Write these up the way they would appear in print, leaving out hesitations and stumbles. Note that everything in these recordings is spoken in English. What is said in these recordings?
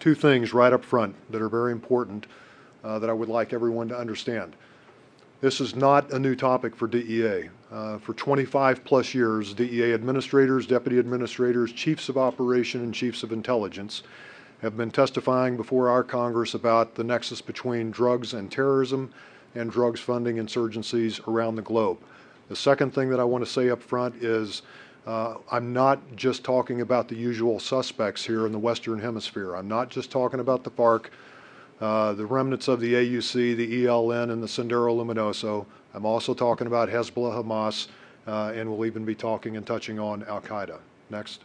two things right up front that are very important that I would like everyone to understand. This is not a new topic for DEA. For 25 plus years, DEA administrators, deputy administrators, chiefs of operation, and chiefs of intelligence have been testifying before our Congress about the nexus between drugs and terrorism and drugs funding insurgencies around the globe. The second thing that I want to say up front is I'm not just talking about the usual suspects here in the Western Hemisphere. I'm not just talking about the FARC, the remnants of the AUC, the ELN, and the Sendero Luminoso. I'm also talking about Hezbollah, Hamas, and we'll even be talking and touching on Al-Qaeda. Next.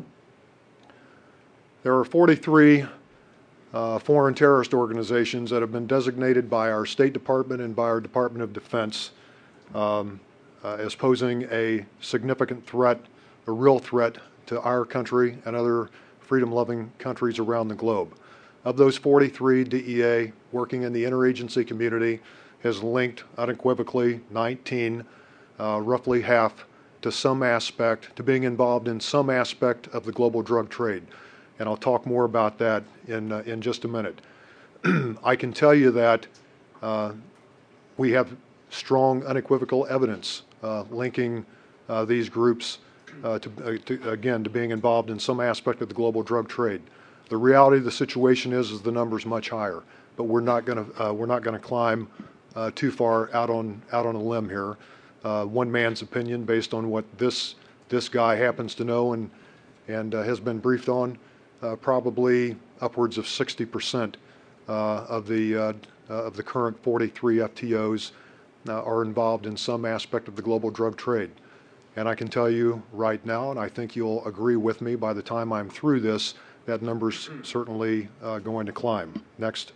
There are 43 foreign terrorist organizations that have been designated by our State Department and by our Department of Defense as posing a significant threat, a real threat to our country and other freedom-loving countries around the globe. Of those 43, DEA, working in the interagency community, has linked unequivocally 19, roughly half, to some aspect, to being involved in some aspect of the global drug trade. And I'll talk more about that in just a minute. I can tell you that we have strong, unequivocal evidence linking these groups to being involved in some aspect of the global drug trade. The reality of the situation is the number's much higher, but we're not going to climb too far out on a limb here. One man's opinion, based on what this guy happens to know and has been briefed on, probably upwards of 60% of the current 43 FTOs are involved in some aspect of the global drug trade. And I can tell you right now, and I think you'll agree with me by the time I'm through this, that number's certainly going to climb. Next.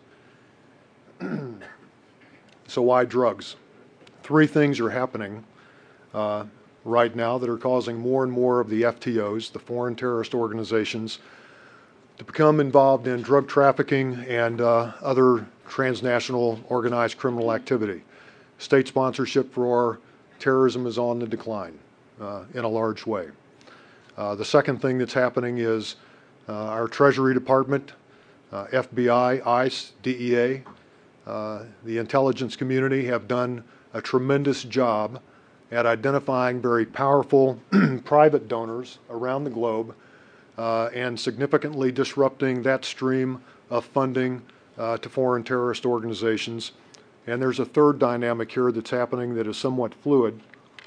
So why drugs? Three things are happening right now that are causing more and more of the FTOs, the foreign terrorist organizations, to become involved in drug trafficking and other transnational organized criminal activity. State sponsorship for terrorism is on the decline in a large way. The second thing that's happening is our Treasury Department, FBI, ICE, DEA, the intelligence community have done a tremendous job at identifying very powerful private donors around the globe and significantly disrupting that stream of funding to foreign terrorist organizations. And there's a third dynamic here that's happening that is somewhat fluid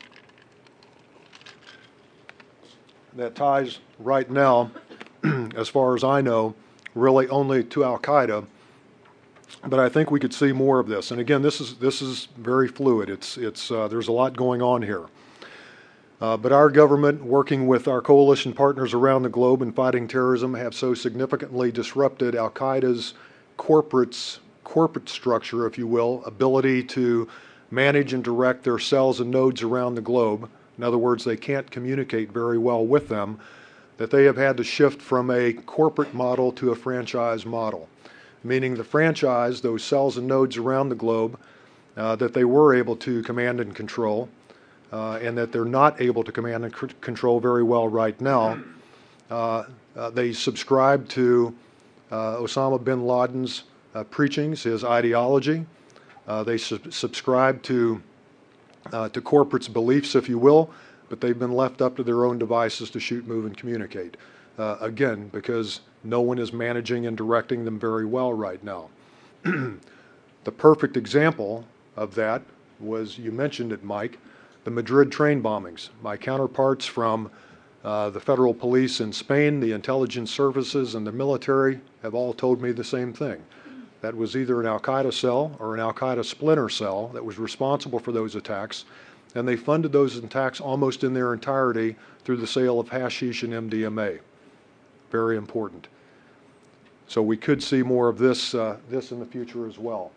that ties right now, as far as I know, really only to Al-Qaeda. But I think we could see more of this. And again, this is very fluid. There's a lot going on here. But our government, working with our coalition partners around the globe in fighting terrorism, have so significantly disrupted Al-Qaeda's corporate structure, if you will, ability to manage and direct their cells and nodes around the globe. In other words, they can't communicate very well with them, that they have had to shift from a corporate model to a franchise model, meaning the franchise, those cells and nodes around the globe, that they were able to command and control, and that they're not able to command and control very well right now. They subscribe to Osama bin Laden's preachings, his ideology. They subscribe to corporate's beliefs, if you will, but they've been left up to their own devices to shoot, move, and communicate. Again, because no one is managing and directing them very well right now. The perfect example of that was, you mentioned it, Mike, the Madrid train bombings. My counterparts from the federal police in Spain, the intelligence services, and the military have all told me the same thing. That was either an Al-Qaeda cell or an Al-Qaeda splinter cell that was responsible for those attacks, and they funded those attacks almost in their entirety through the sale of hashish and MDMA. Very important. So we could see more of this in the future as well.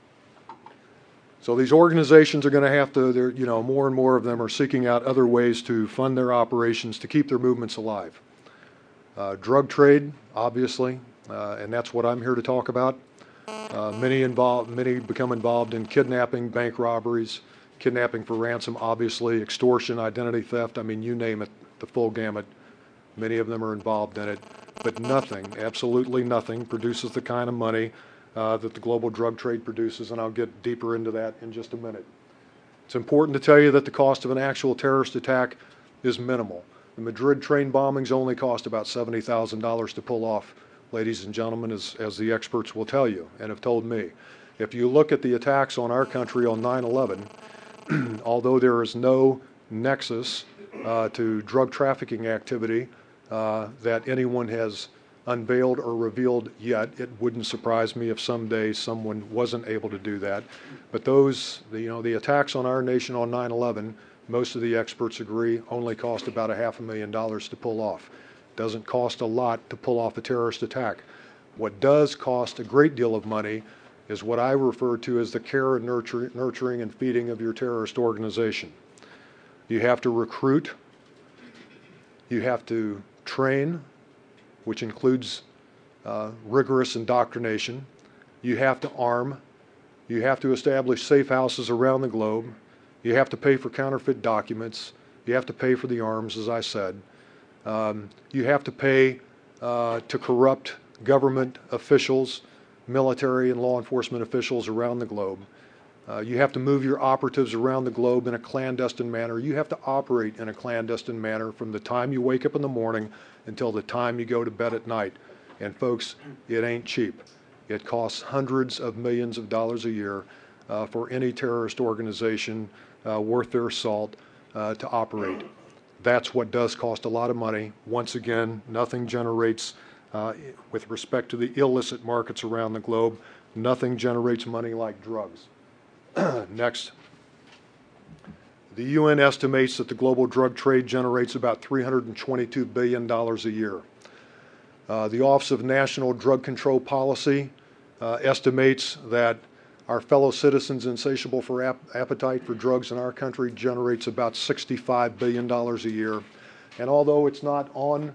So these organizations are going to have to, more and more of them are seeking out other ways to fund their operations to keep their movements alive. Drug trade, obviously, and that's what I'm here to talk about. Many become involved in kidnapping, bank robberies, kidnapping for ransom, obviously, extortion, identity theft. I mean, you name it, the full gamut. Many of them are involved in it. but nothing, absolutely nothing, produces the kind of money that the global drug trade produces, and I'll get deeper into that in just a minute. It's important to tell you that the cost of an actual terrorist attack is minimal. The Madrid train bombings only cost about $70,000 to pull off, ladies and gentlemen, as the experts will tell you and have told me. If you look at the attacks on our country on 9/11, although there is no nexus to drug trafficking activity that anyone has unveiled or revealed yet, it wouldn't surprise me if someday someone wasn't able to do that. But the attacks on our nation on 9/11, most of the experts agree, only cost about $500,000 to pull off. Doesn't cost a lot to pull off a terrorist attack. What does cost a great deal of money is what I refer to as the care and nurturing and feeding of your terrorist organization. You have to recruit, you have to train, which includes rigorous indoctrination. You have to arm. You have to establish safe houses around the globe. You have to pay for counterfeit documents. You have to pay for the arms, as I said. You have to pay to corrupt government officials, military and law enforcement officials around the globe. You have to move your operatives around the globe in a clandestine manner. You have to operate in a clandestine manner from the time you wake up in the morning until the time you go to bed at night. And folks, it ain't cheap. It costs hundreds of millions of dollars a year for any terrorist organization worth their salt to operate. That's what does cost a lot of money. Once again, nothing generates, with respect to the illicit markets around the globe, nothing generates money like drugs. Next. The UN estimates that the global drug trade generates about $322 billion a year. The Office of National Drug Control Policy estimates that our fellow citizens' insatiable for appetite for drugs in our country generates about $65 billion a year. And although it's not on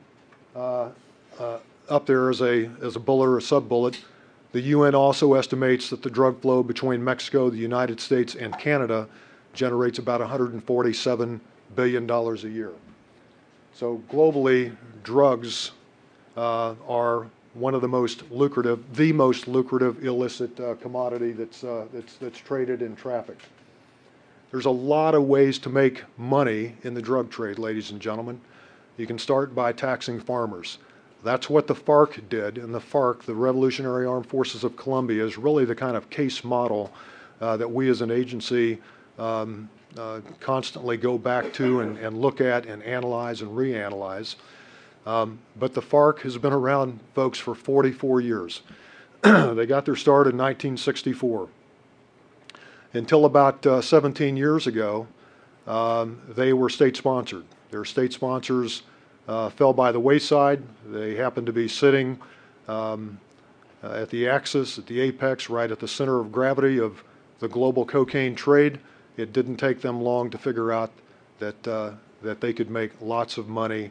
up there as a bullet or a sub-bullet, the UN also estimates that the drug flow between Mexico, the United States, and Canada generates about $147 billion a year. So globally, drugs are one of the most lucrative illicit commodity that's traded and trafficked. There's a lot of ways to make money in the drug trade, ladies and gentlemen. You can start by taxing farmers. That's what the FARC did, and the FARC, the Revolutionary Armed Forces of Colombia, is really the kind of case model that we as an agency constantly go back to and look at and analyze and reanalyze. But the FARC has been around, folks, for 44 years. They got their start in 1964. Until about 17 years ago, they were state-sponsored. Their state sponsors fell by the wayside. They happened to be sitting at the axis, at the apex, right at the center of gravity of the global cocaine trade. It didn't take them long to figure out that they could make lots of money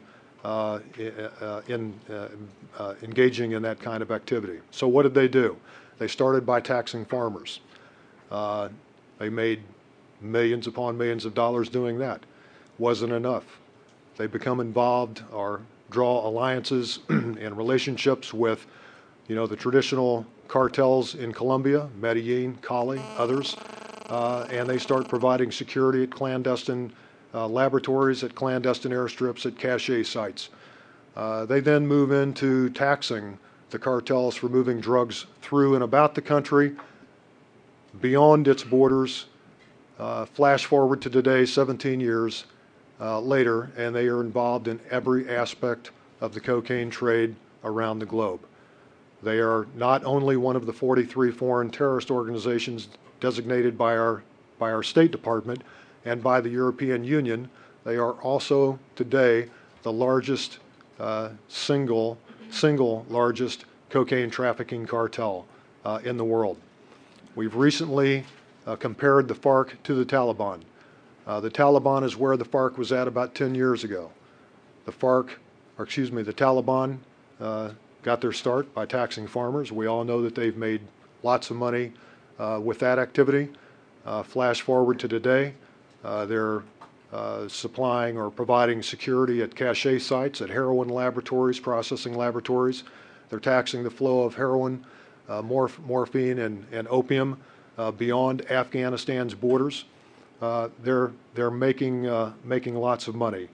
engaging in that kind of activity. So what did they do? They started by taxing farmers. They made millions upon millions of dollars doing that. Wasn't enough. They become involved or draw alliances and relationships with, the traditional cartels in Colombia, Medellin, Cali, others, and they start providing security at clandestine laboratories, at clandestine airstrips, at cache sites. They then move into taxing the cartels for moving drugs through and about the country, beyond its borders. Flash forward to today, 17 years later, and they are involved in every aspect of the cocaine trade around the globe. They are not only one of the 43 foreign terrorist organizations designated by our State Department and by the European Union, they are also today the largest single largest cocaine trafficking cartel in the world. We've recently compared the FARC to the Taliban. The Taliban is where the FARC was at about 10 years ago. The Taliban got their start by taxing farmers. We all know that they've made lots of money with that activity. Flash forward to today, they're supplying or providing security at cache sites, at heroin laboratories, processing laboratories. They're taxing the flow of heroin, morphine, and opium beyond Afghanistan's borders. They're making lots of money.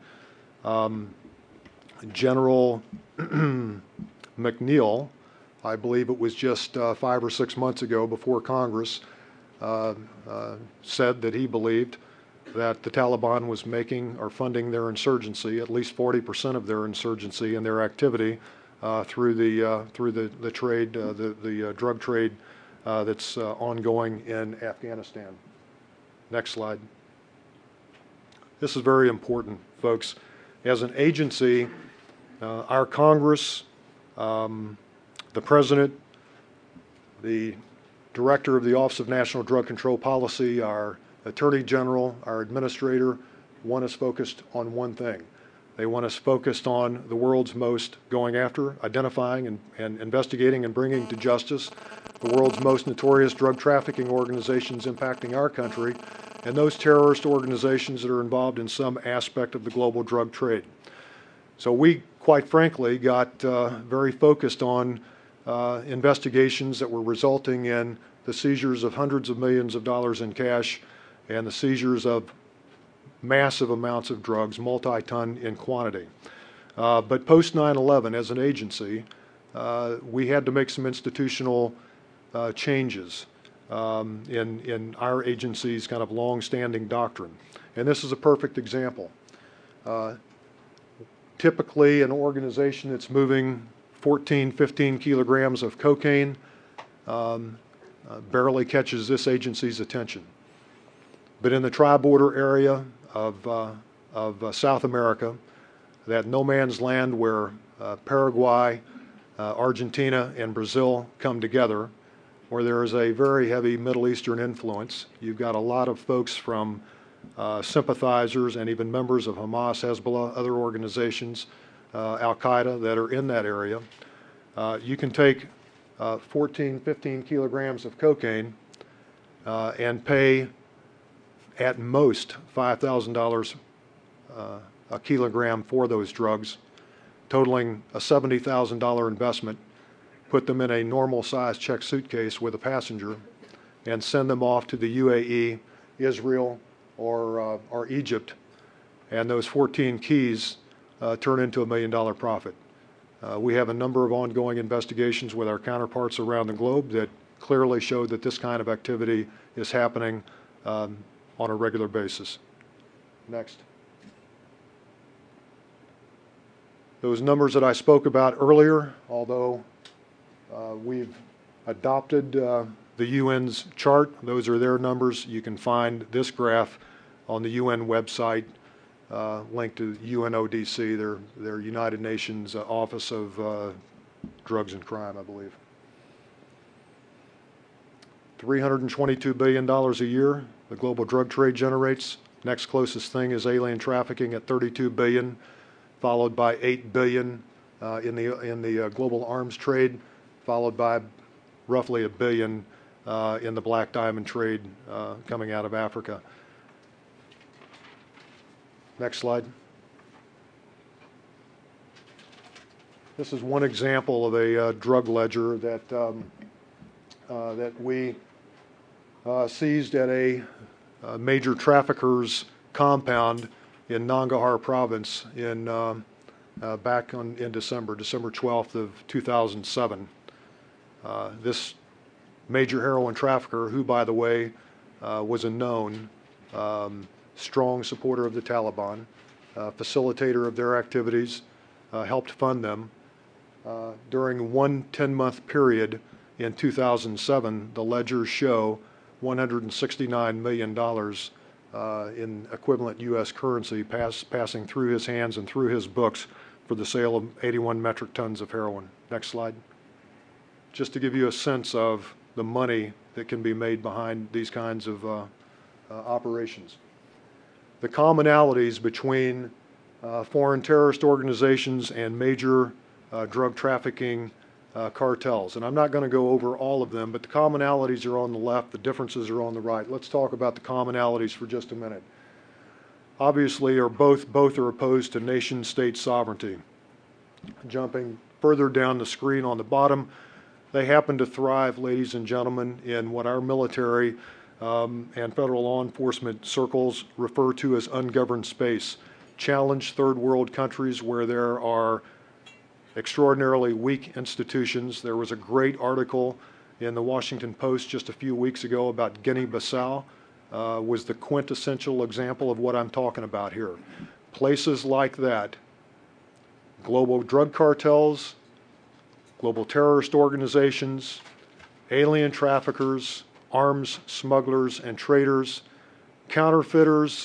General McNeil, I believe it was just 5 or 6 months ago, before Congress, said that he believed that the Taliban was making or funding their insurgency, at least 40% of their insurgency and their activity through the trade, the drug trade that's ongoing in Afghanistan. Next slide. This is very important, folks. As an agency, our Congress, the President, the Director of the Office of National Drug Control Policy, our Attorney General, our Administrator, want us focused on one thing. They want us focused on the world's most, going after, identifying, and investigating and bringing to justice the world's most notorious drug trafficking organizations impacting our country, and those terrorist organizations that are involved in some aspect of the global drug trade. So we, quite frankly, got very focused on investigations that were resulting in the seizures of hundreds of millions of dollars in cash and the seizures of massive amounts of drugs, multi-ton in quantity. But post 9/11, as an agency, we had to make some institutional changes in our agency's kind of long-standing doctrine. And this is a perfect example. Typically, an organization that's moving 14, 15 kilograms of cocaine barely catches this agency's attention. But in the tri-border area of South America, that no man's land where Paraguay, Argentina, and Brazil come together, where there is a very heavy Middle Eastern influence. You've got a lot of folks from sympathizers and even members of Hamas, Hezbollah, other organizations, Al-Qaeda that are in that area. You can take 14, 15 kilograms of cocaine and pay at most $5,000 a kilogram for those drugs, totaling a $70,000 investment, put them in a normal-sized checked suitcase with a passenger, and send them off to the UAE, Israel, or Egypt, and those 14 keys turn into $1 million profit. We have a number of ongoing investigations with our counterparts around the globe that clearly show that this kind of activity is happening on a regular basis. Next. Those numbers that I spoke about earlier, although we've adopted the UN's chart, those are their numbers. You can find this graph on the UN website linked to UNODC, their United Nations Office of Drugs and Crime, I believe. $322 billion a year the global drug trade generates. Next closest thing is alien trafficking at $32 billion, followed by $8 billion in the global arms trade, followed by roughly $1 billion in the black diamond trade coming out of Africa. Next slide. This is one example of a drug ledger that that we seized at a major trafficker's compound in Nangarhar province in back in December 12th of 2007. This major heroin trafficker, who by the way was a known strong supporter of the Taliban, facilitator of their activities, helped fund them. During one 10-month period in 2007, the ledgers show $169 million in equivalent U.S. currency passing through his hands and through his books for the sale of 81 metric tons of heroin. Next slide. Just to give you a sense of the money that can be made behind these kinds of operations. The commonalities between foreign terrorist organizations and major drug trafficking cartels. And I'm not going to go over all of them, but the commonalities are on the left, the differences are on the right. Let's talk about the commonalities for just a minute. obviously are both are opposed to nation-state sovereignty. Jumping further down the screen on the bottom, they happen to thrive, ladies and gentlemen, in what our military and federal law enforcement circles refer to as ungoverned space. Challenged third world countries where there are extraordinarily weak institutions. There was a great article in the Washington Post just a few weeks ago about Guinea-Bissau, was the quintessential example of what I'm talking about here. Places like that, global drug cartels, global terrorist organizations, alien traffickers, arms smugglers and traders, counterfeiters,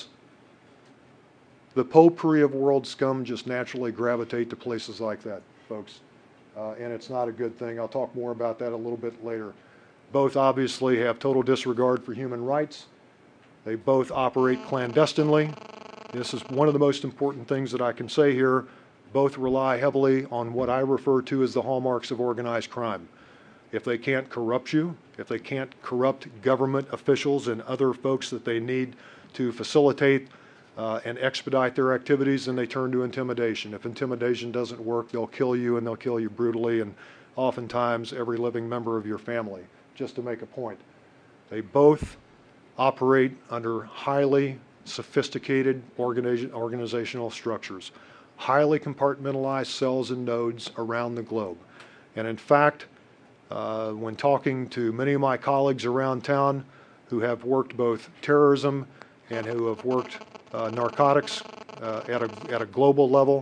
the potpourri of world scum just naturally gravitate to places like that, folks. And it's not a good thing. I'll talk more about that a little bit later. Both obviously have total disregard for human rights. They both operate clandestinely. This is one of the most important things that I can say here. Both rely heavily on what I refer to as the hallmarks of organized crime. If they can't corrupt you, if they can't corrupt government officials and other folks that they need to facilitate and expedite their activities, then they turn to intimidation. If intimidation doesn't work, they'll kill you, and they'll kill you brutally, and oftentimes every living member of your family, just to make a point. They both operate under highly sophisticated organizational structures, highly compartmentalized cells and nodes around the globe. And in fact, when talking to many of my colleagues around town who have worked both terrorism and who have worked narcotics at a global level,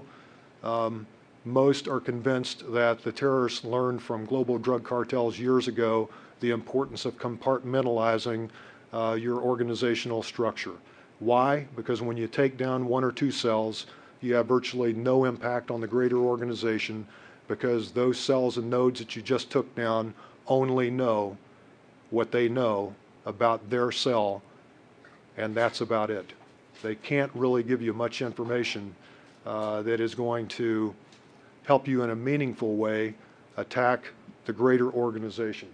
most are convinced that the terrorists learned from global drug cartels years ago the importance of compartmentalizing your organizational structure. Why? Because when you take down one or two cells, you have virtually no impact on the greater organization, because those cells and nodes that you just took down only know what they know about their cell, and that's about it. They can't really give you much information that is going to help you in a meaningful way attack the greater organization.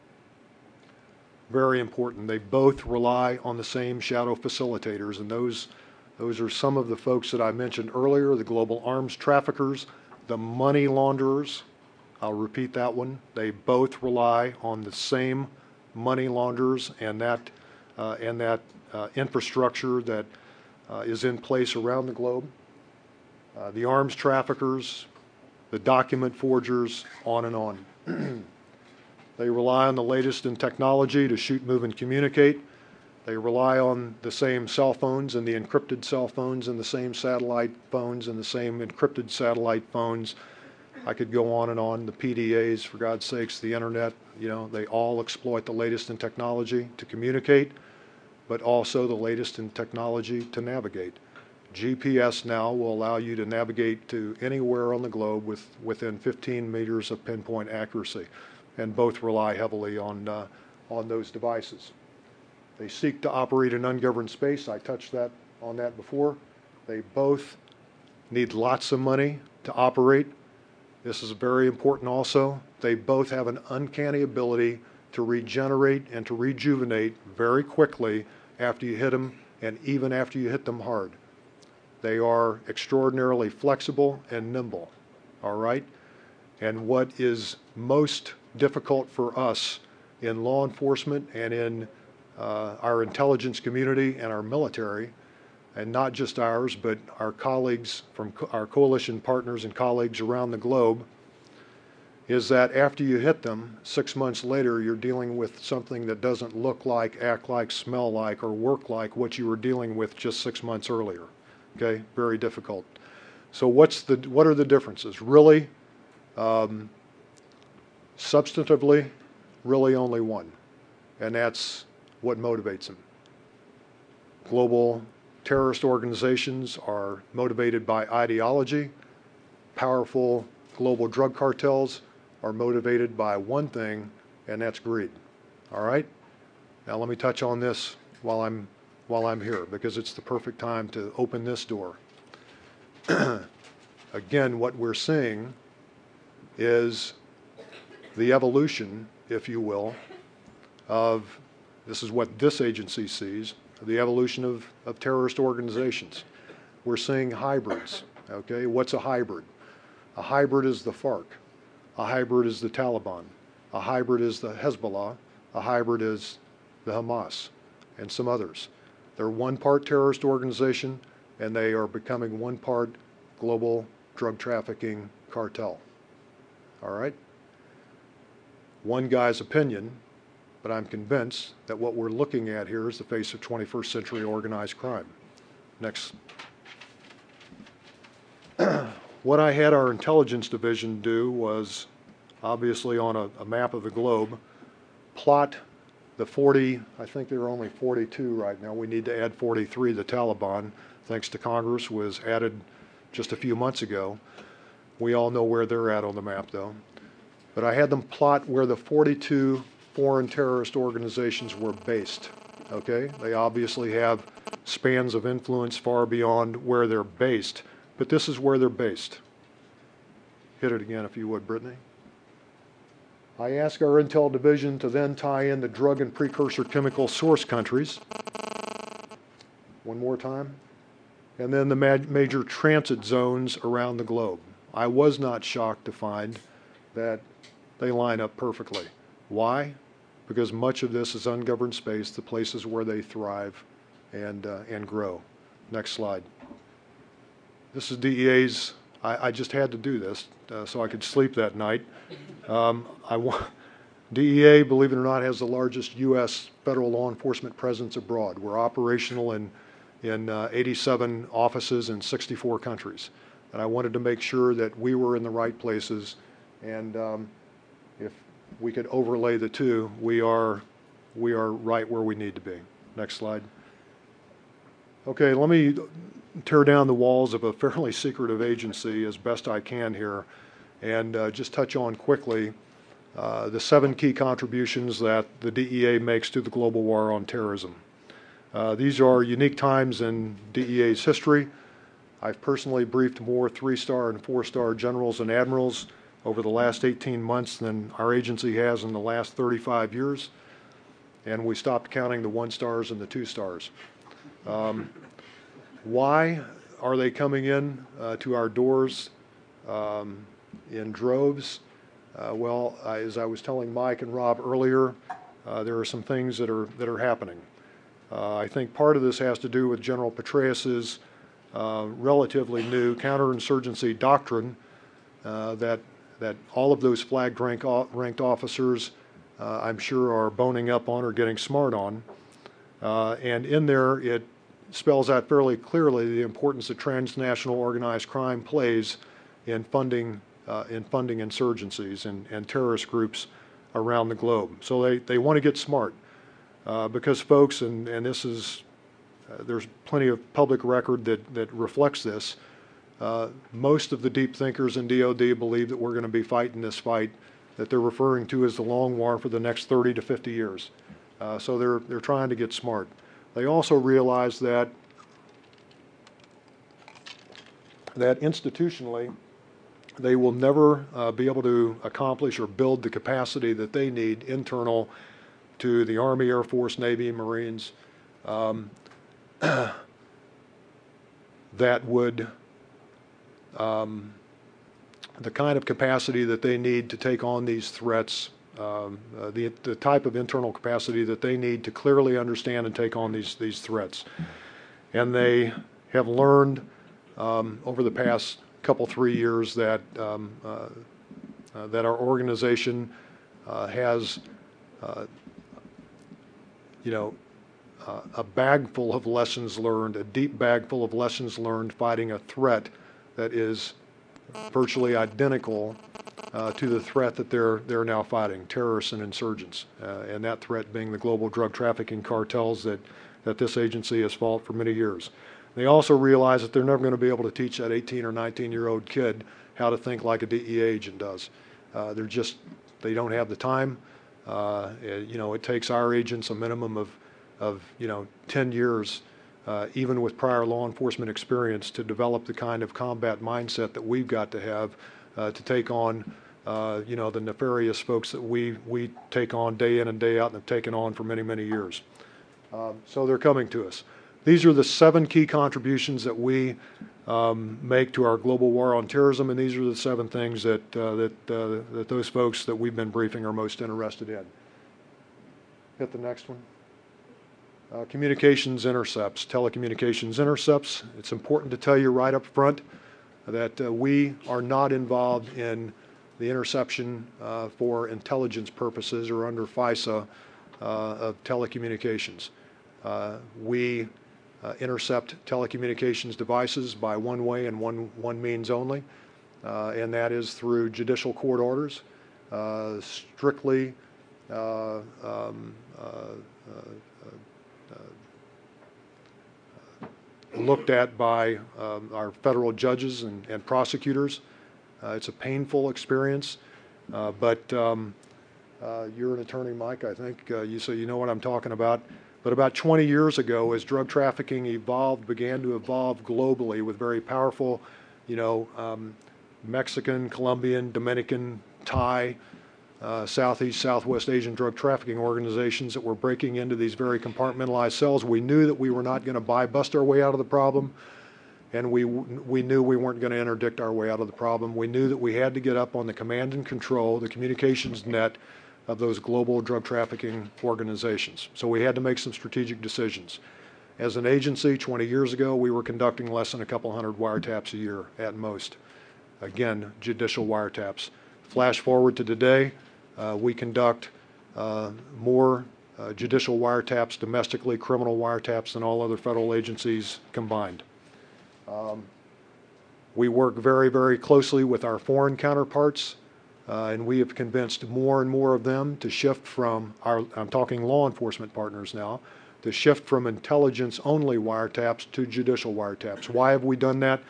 Very important. They both rely on the same shadow facilitators, and those are some of the folks that I mentioned earlier: the global arms traffickers, the money launderers. I'll repeat that one. They both rely on the same money launderers and that infrastructure that is in place around the globe. The arms traffickers, the document forgers, on and on. They rely on the latest in technology to shoot, move, and communicate. They rely on the same cell phones and the encrypted cell phones and the same satellite phones and the same encrypted satellite phones. I could go on and on. The PDAs, for God's sakes, the internet, they all exploit the latest in technology to communicate, but also the latest in technology to navigate. GPS now will allow you to navigate to anywhere on the globe within 15 meters of pinpoint accuracy, and both rely heavily on those devices. They seek to operate in ungoverned space. I touched on that before. They both need lots of money to operate. This is very important also. They both have an uncanny ability to regenerate and to rejuvenate very quickly after you hit them, and even after you hit them hard. They are extraordinarily flexible and nimble, all right? And what is most difficult for us in law enforcement and in our intelligence community and our military, and not just ours, but our colleagues from our coalition partners and colleagues around the globe, is that after you hit them, 6 months later, you're dealing with something that doesn't look like, act like, smell like, or work like what you were dealing with just 6 months earlier. Okay, very difficult. So what are the differences? Really, substantively, really only one, and that's what motivates them. Global terrorist organizations are motivated by ideology. Powerful global drug cartels are motivated by one thing, and that's greed. All right? Now let me touch on this while I'm here, because it's the perfect time to open this door. Again, what we're seeing is the evolution, if you will, of, this is what this agency sees, the evolution of terrorist organizations. we're seeing hybrids. Okay, what's a hybrid? A hybrid is the FARC. A hybrid is the Taliban. A hybrid is the Hezbollah. A hybrid is the Hamas and some others. They're one part terrorist organization, and they are becoming one part global drug trafficking cartel. All right? One guy's opinion, but I'm convinced that what we're looking at here is the face of 21st century organized crime. Next. What I had our intelligence division do was, obviously on a map of the globe, plot the 40, I think there are only 42 right now. We need to add 43. The Taliban, thanks to Congress, was added just a few months ago. We all know where they're at on the map, though. But I had them plot where the 42 foreign terrorist organizations were based. Okay? They obviously have spans of influence far beyond where they're based, but this is where they're based. Hit it again if you would, Brittany. I asked our Intel division to then tie in the drug and precursor chemical source countries. One more time. And then the major transit zones around the globe. I was not shocked to find that they line up perfectly. Why? Because much of this is ungoverned space, the places where they thrive and grow. Next slide. This is DEA's. I just had to do this so I could sleep that night. DEA, believe it or not, has the largest U.S. federal law enforcement presence abroad. We're operational in 87 offices in 64 countries. And I wanted to make sure that we were in the right places. And if we could overlay the two, we are right where we need to be. Next slide. Okay, let me tear down the walls of a fairly secretive agency as best I can here and just touch on quickly the 7 key contributions that the DEA makes to the global war on terrorism. These are unique times in DEA's history. I've personally briefed more 3-star and 4-star generals and admirals over the last 18 months than our agency has in the last 35 years, and we stopped counting the 1-stars and the 2-stars. Why are they coming in to our doors in droves? Well, as I was telling Mike and Rob earlier, there are some things that are happening. I think part of this has to do with General Petraeus's relatively new counterinsurgency doctrine that all of those flag ranked officers, I'm sure, are boning up on or getting smart on. And in there, it spells out fairly clearly the importance that transnational organized crime plays in funding insurgencies and terrorist groups around the globe. So they want to get smart because folks, and this is, there's plenty of public record that reflects this. Most of the deep thinkers in DOD believe that we're going to be fighting this fight that they're referring to as the long war for the next 30 to 50 years. So they're trying to get smart. They also realize that institutionally they will never be able to accomplish or build the capacity that they need internal to the Army, Air Force, Navy, Marines that would the kind of capacity that they need to take on these threats, the type of internal capacity that they need to clearly understand and take on these threats. And they have learned over the past couple, 3 years that that our organization has, a bag full of lessons learned, a deep bag full of lessons learned fighting a threat that is virtually identical to the threat that they're now fighting, terrorists and insurgents, and that threat being the global drug trafficking cartels that this agency has fought for many years. They also realize that they're never going to be able to teach that 18 or 19-year-old kid how to think like a DEA agent does. They don't have the time. It takes our agents a minimum of 10 years, even with prior law enforcement experience, to develop the kind of combat mindset that we've got to have to take on, the nefarious folks that we take on day in and day out and have taken on for many, many years. So they're coming to us. these are the 7 key contributions that we make to our global war on terrorism, and these are the 7 things that that those folks that we've been briefing are most interested in. Hit the next one. Communications intercepts, telecommunications intercepts. It's important to tell you right up front that we are not involved in the interception for intelligence purposes or under FISA of telecommunications. We intercept telecommunications devices by one way and one means only, and that is through judicial court orders, strictly looked at by our federal judges and prosecutors. It's a painful experience, but you're an attorney, Mike, I think, so you know what I'm talking about. But about 20 years ago, as drug trafficking began to evolve globally with very powerful, Mexican, Colombian, Dominican, Thai, Southeast, Southwest Asian drug trafficking organizations that were breaking into these very compartmentalized cells, we knew that we were not going to bust our way out of the problem, and we knew we weren't going to interdict our way out of the problem. We knew that we had to get up on the command and control, the communications net of those global drug trafficking organizations. So we had to make some strategic decisions. As an agency, 20 years ago, we were conducting less than a couple hundred wiretaps a year at most. Again, judicial wiretaps. Flash forward to today, we conduct more judicial wiretaps, domestically criminal wiretaps, than all other federal agencies combined. We work very, very closely with our foreign counterparts, and we have convinced more and more of them to shift from I'm talking law enforcement partners now, to shift from intelligence-only wiretaps to judicial wiretaps. Why have we done that?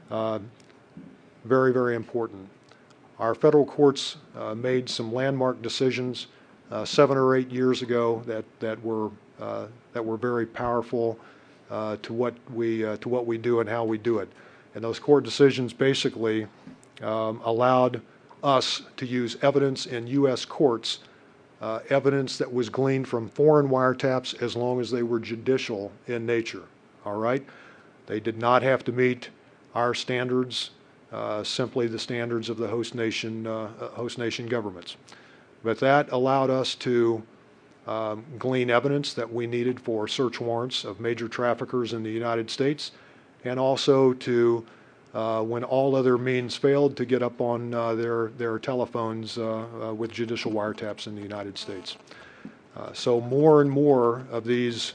Very, very important. Our federal courts made some landmark decisions 7 or 8 years ago that were very powerful to what we do and how we do it. And those court decisions basically allowed us to use evidence in U.S. courts, evidence that was gleaned from foreign wiretaps, as long as they were judicial in nature. All right? They did not have to meet our standards, simply the standards of the host nation governments. But that allowed us to glean evidence that we needed for search warrants of major traffickers in the United States, and also to, when all other means failed, to get up on their telephones with judicial wiretaps in the United States. So more and more of these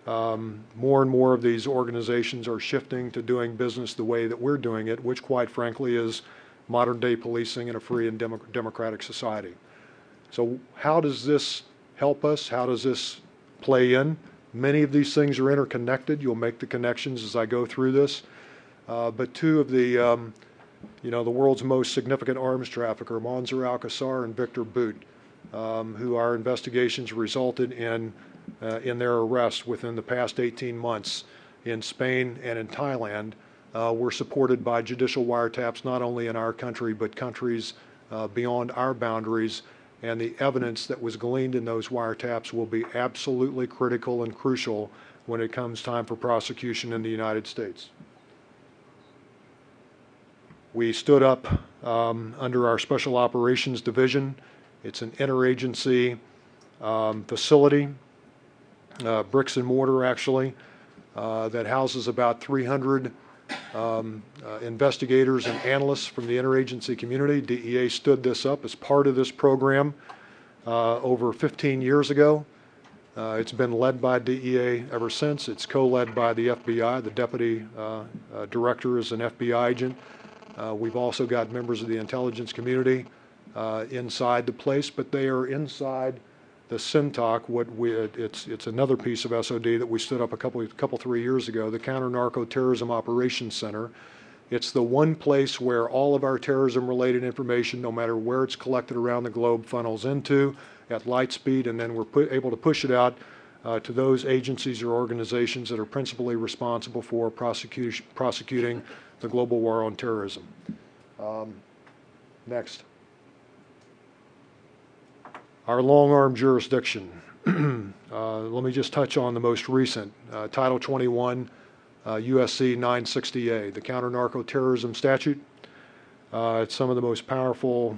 organizations are shifting to doing business the way that we're doing it, which quite frankly is modern-day policing in a free and democratic society. So how does this help us? How does this play in? Many of these things are interconnected. You'll make the connections as I go through this. But 2 of the world's most significant arms trafficker, Monzer Alcazar and Victor Bout, who our investigations resulted in their arrest within the past 18 months in Spain and in Thailand, were supported by judicial wiretaps not only in our country but countries beyond our boundaries, and the evidence that was gleaned in those wiretaps will be absolutely critical and crucial when it comes time for prosecution in the United States. We stood up under our Special Operations Division. It's an interagency facility, bricks and mortar actually, that houses about 300 investigators and analysts from the interagency community. DEA stood this up as part of this program over 15 years ago. It's been led by DEA ever since. It's co-led by the FBI. The deputy director is an FBI agent. We've also got members of the intelligence community inside the place, but they are inside the CINTOC. It's another piece of SOD that we stood up a couple 3 years ago, the Counter-Narco-Terrorism Operations Center. It's the one place where all of our terrorism-related information, no matter where it's collected around the globe, funnels into at light speed, and then we're able to push it out to those agencies or organizations that are principally responsible for prosecuting the global war on terrorism. Next. Our long-arm jurisdiction. Let me just touch on the most recent, Title 21, USC 960A, the Counter-Narco-Terrorism Statute. It's some of the most powerful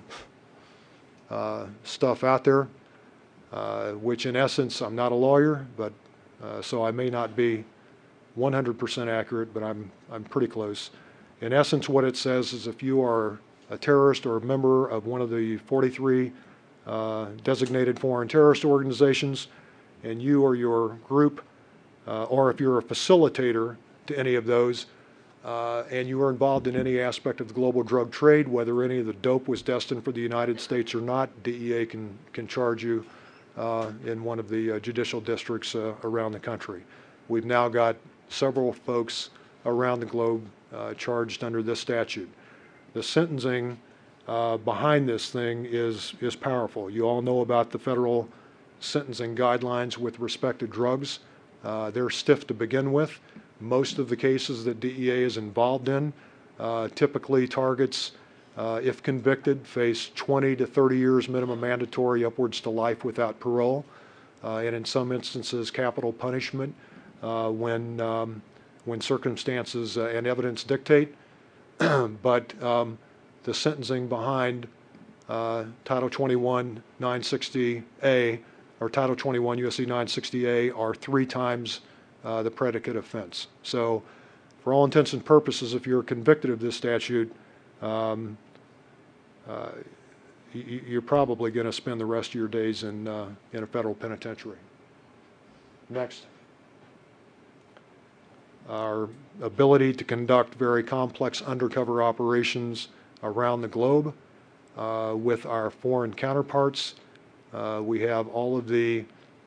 stuff out there, which in essence, I'm not a lawyer, but so I may not be 100% accurate, but I'm pretty close. In essence, what it says is if you are a terrorist or a member of one of the 43 designated foreign terrorist organizations, and you or your group, or if you're a facilitator to any of those, and you are involved in any aspect of the global drug trade, whether any of the dope was destined for the United States or not, DEA can charge you in one of the judicial districts around the country. We've now got several folks around the globe charged under this statute. The sentencing behind this thing is powerful. You all know about the federal sentencing guidelines with respect to drugs. They're stiff to begin with. Most of the cases that DEA is involved in typically targets, if convicted, face 20 to 30 years minimum mandatory, upwards to life without parole, and in some instances capital punishment when circumstances and evidence dictate. But the sentencing behind Title 21 960A or Title 21 USC 960A are 3 times the predicate offense. So for all intents and purposes, if you're convicted of this statute, you're probably going to spend the rest of your days in a federal penitentiary. Next. Our ability to conduct very complex undercover operations around the globe with our foreign counterparts. We have all of the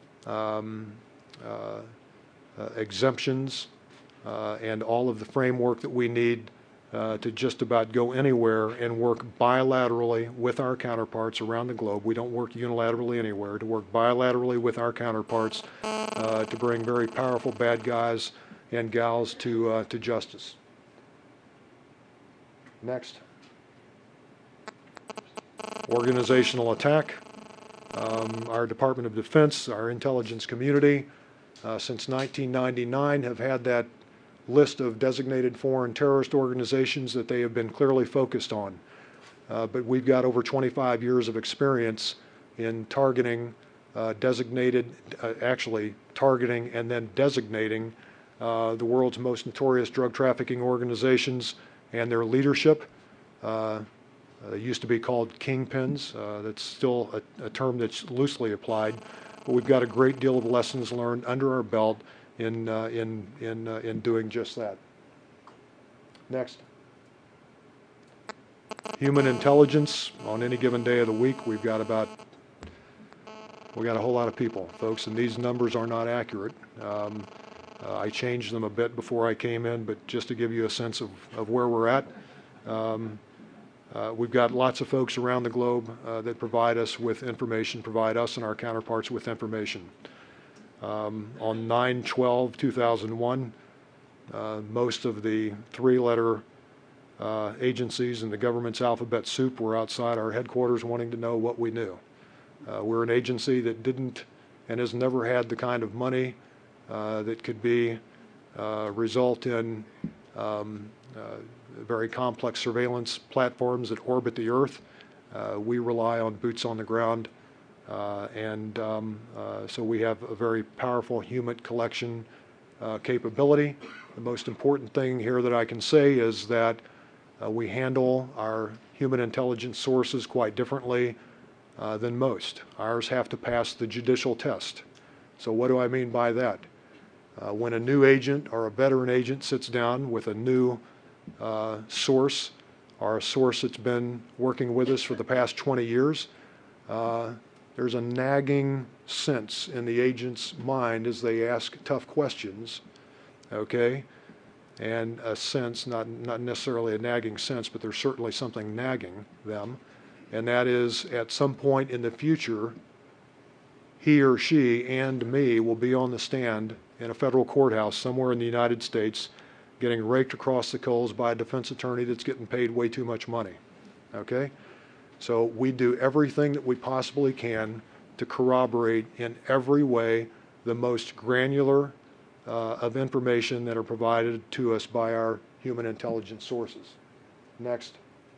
exemptions and all of the framework that we need to just about go anywhere and work bilaterally with our counterparts around the globe. We don't work unilaterally anywhere, to work bilaterally with our counterparts to bring very powerful bad guys and gals to justice. Next. Organizational attack. Our Department of Defense, our intelligence community, since 1999 have had that list of designated foreign terrorist organizations that they have been clearly focused on. But we've got over 25 years of experience in targeting actually targeting and then designating the world's most notorious drug trafficking organizations and their leadership. They used to be called kingpins. That's still a term that's loosely applied, but we've got a great deal of lessons learned under our belt in doing just that. Next. Human intelligence. On any given day of the week, we got a whole lot of people, folks, and these numbers are not accurate. I changed them a bit before I came in, but just to give you a sense of where we're at. We've got lots of folks around the globe that provide us with information, provide us and our counterparts with information. On 9/12/2001, most of the 3-letter agencies in the government's alphabet soup were outside our headquarters wanting to know what we knew. We're an agency that didn't and has never had the kind of money that could result in very complex surveillance platforms that orbit the earth. We rely on boots on the ground, so we have a very powerful human collection capability. The most important thing here that I can say is that we handle our human intelligence sources quite differently than most. Ours have to pass the judicial test. So what do I mean by that? When a new agent or a veteran agent sits down with a new source, or a source that's been working with us for the past 20 years, there's a nagging sense in the agent's mind as they ask tough questions, okay? And a sense, not necessarily a nagging sense, but there's certainly something nagging them, and that is at some point in the future, he or she and me will be on the stand in a federal courthouse somewhere in the United States getting raked across the coals by a defense attorney that's getting paid way too much money, okay? So we do everything that we possibly can to corroborate in every way the most granular of information that are provided to us by our human intelligence sources. Next.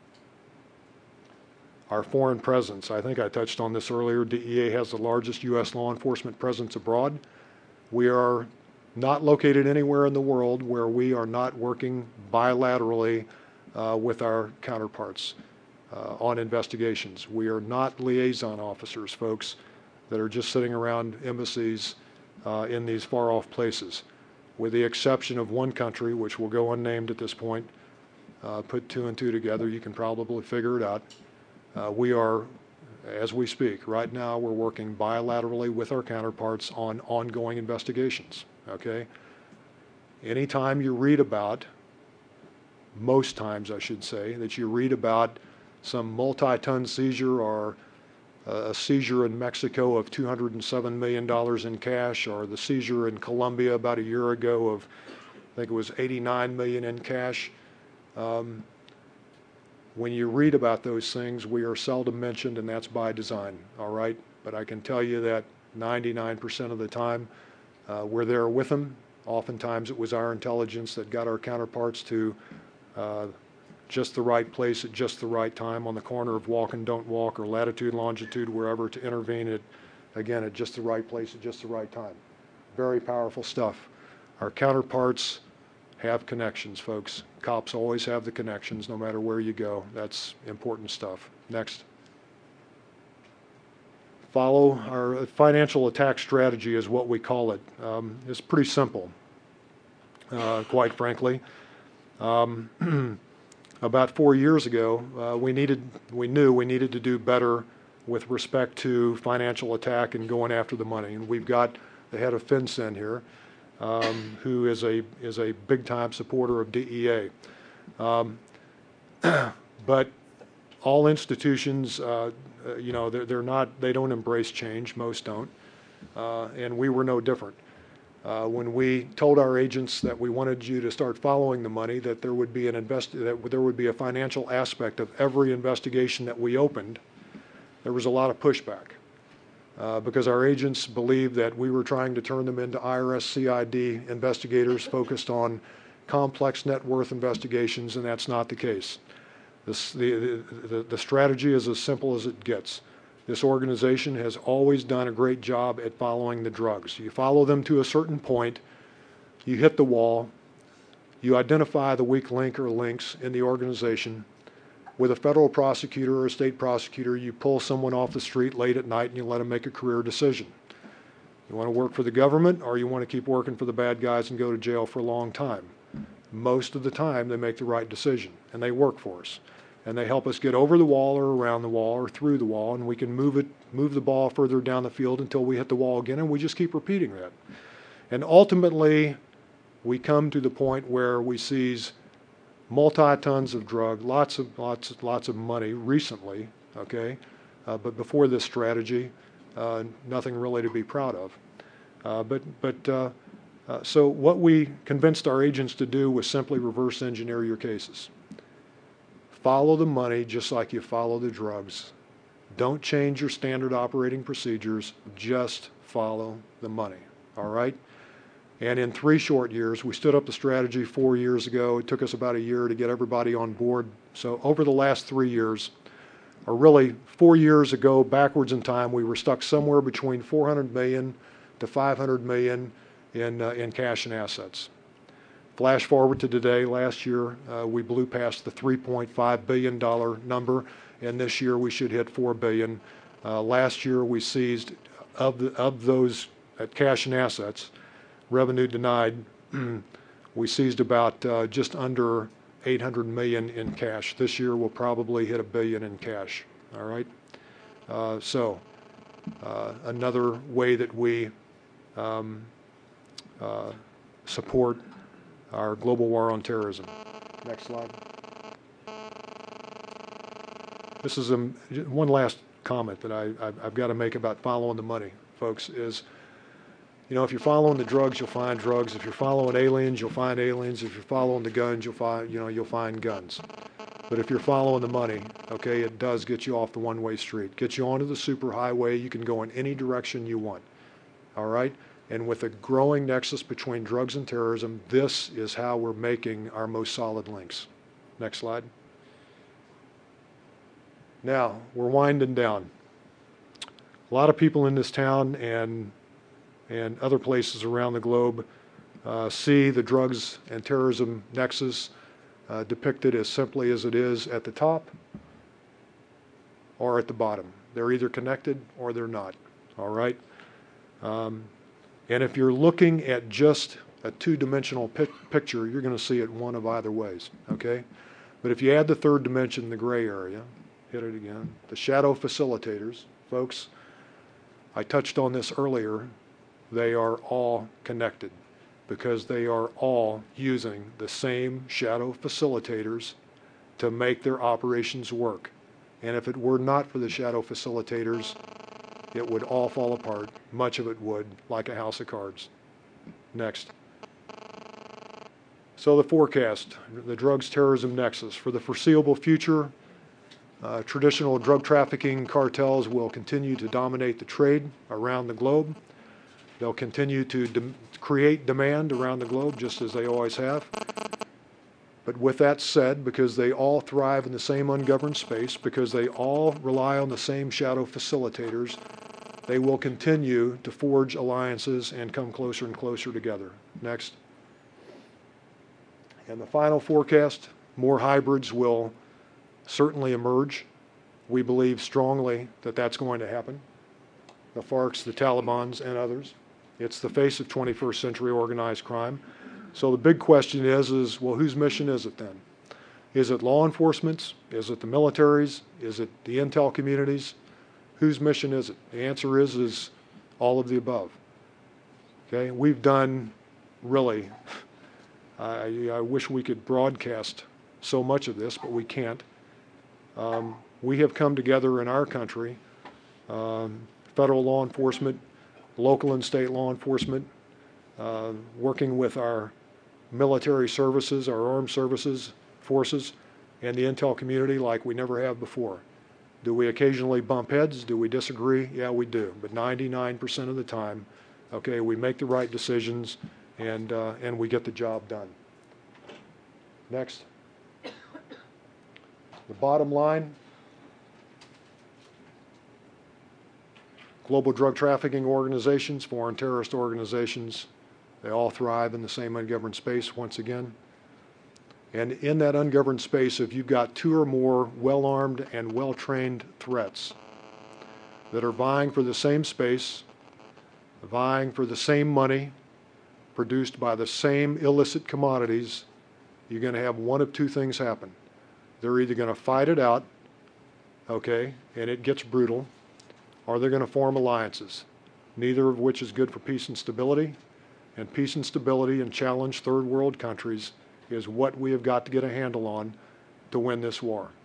Our foreign presence. I think I touched on this earlier. DEA has the largest U.S. law enforcement presence abroad. We are not located anywhere in the world where we are not working bilaterally with our counterparts on investigations. We are not liaison officers, folks, that are just sitting around embassies in these far-off places. With the exception of one country, which will go unnamed at this point, put two and two together, you can probably figure it out. We are, as we speak, right now we're working bilaterally with our counterparts on ongoing investigations, okay? Anytime you read about, most times I should say, that you read about some multi-ton seizure or a seizure in Mexico of $207 million in cash, or the seizure in Colombia about a year ago of, I think it was 89 million in cash. When you read about those things, we are seldom mentioned, and that's by design, all right? But I can tell you that 99% of the time, we're there with them. Oftentimes it was our intelligence that got our counterparts to just the right place at just the right time on the corner of walk and don't walk, or latitude, longitude, wherever, to intervene at, again, at just the right place at just the right time. Very powerful stuff. Our counterparts have connections, folks. Cops always have the connections no matter where you go. That's important stuff. Next. Follow our financial attack strategy is what we call it. It's pretty simple, quite frankly. About 4 years ago, we knew we needed to do better with respect to financial attack and going after the money. And we've got the head of FinCEN here, who is a big-time supporter of DEA. But all institutions, you know, they don't embrace change. Most don't, and we were no different. When we told our agents that we wanted you to start following the money, that there would be a financial aspect of every investigation that we opened, there was a lot of pushback. Because our agents believed that we were trying to turn them into IRS CID investigators focused on complex net worth investigations, and that's not the case. The strategy is as simple as it gets. This organization has always done a great job at following the drugs. You follow them to a certain point, you hit the wall, you identify the weak link or links in the organization. With a federal prosecutor or a state prosecutor, you pull someone off the street late at night and you let them make a career decision. You want to work for the government, or you want to keep working for the bad guys and go to jail for a long time. Most of the time they make the right decision, and they work for us. And they help us get over the wall or around the wall or through the wall, and we can move the ball further down the field until we hit the wall again, and we just keep repeating that. And ultimately, we come to the point where we seize multi-tons of drug, lots of money recently, okay? But before this strategy, nothing really to be proud of. So what we convinced our agents to do was simply reverse engineer your cases. Follow the money just like you follow the drugs. Don't change your standard operating procedures, just follow the money, all right? And in 3 short years, we stood up the strategy 4 years ago. It took us about a year to get everybody on board. So over the last 3 years, or really 4 years ago, backwards in time, we were stuck somewhere between 400 million to 500 million in cash and assets. Flash forward to today, last year, we blew past the $3.5 billion number, and this year we should hit $4 billion. Last year we seized, of those cash and assets, revenue denied, we seized about just under 800 million in cash. This year we'll probably hit $1 billion in cash, all right? Another way that we support our global war on terrorism. Next slide. This is one last comment that I've got to make about following the money, folks, is, you know, if you're following the drugs, you'll find drugs. If you're following aliens, you'll find aliens. If you're following the guns, you'll find guns. But if you're following the money, okay, it does get you off the one-way street. Get you onto the superhighway. You can go in any direction you want. All right? And with a growing nexus between drugs and terrorism, this is how we're making our most solid links. Next slide. Now, we're winding down. A lot of people in this town and other places around the globe see the drugs and terrorism nexus depicted as simply as it is at the top or at the bottom. They're either connected or they're not. All right? And if you're looking at just a two-dimensional picture, you're going to see it one of either ways. Okay? But if you add the third dimension, the gray area, hit it again, the shadow facilitators, folks, I touched on this earlier, they are all connected because they are all using the same shadow facilitators to make their operations work. And if it were not for the shadow facilitators, it would all fall apart. Much of it would, like a house of cards. Next. So the forecast, the drugs terrorism nexus. For the foreseeable future, traditional drug trafficking cartels will continue to dominate the trade around the globe. They'll continue to create demand around the globe, just as they always have. But with that said, because they all thrive in the same ungoverned space, because they all rely on the same shadow facilitators, they will continue to forge alliances and come closer and closer together. Next. And the final forecast, more hybrids will certainly emerge. We believe strongly that that's going to happen. The FARCs, the Talibans, and others. It's the face of 21st century organized crime. So the big question is, well, whose mission is it then? Is it law enforcement's? Is it the military's? Is it the intel communities? Whose mission is it? The answer is all of the above. Okay, we've done really, I wish we could broadcast so much of this, but we can't. We have come together in our country, federal law enforcement, local and state law enforcement, working with our military services, our armed services, forces, and the intel community like we never have before. Do we occasionally bump heads? Do we disagree? Yeah, we do. But 99% of the time, okay, we make the right decisions and we get the job done. Next. The bottom line, global drug trafficking organizations, foreign terrorist organizations, they all thrive in the same ungoverned space once again. And in that ungoverned space, if you've got two or more well-armed and well-trained threats that are vying for the same space, vying for the same money, produced by the same illicit commodities, you're going to have one of two things happen. They're either going to fight it out, okay, and it gets brutal, or they're going to form alliances, neither of which is good for peace and stability. And peace and stability in challenged third world countries is what we have got to get a handle on to win this war.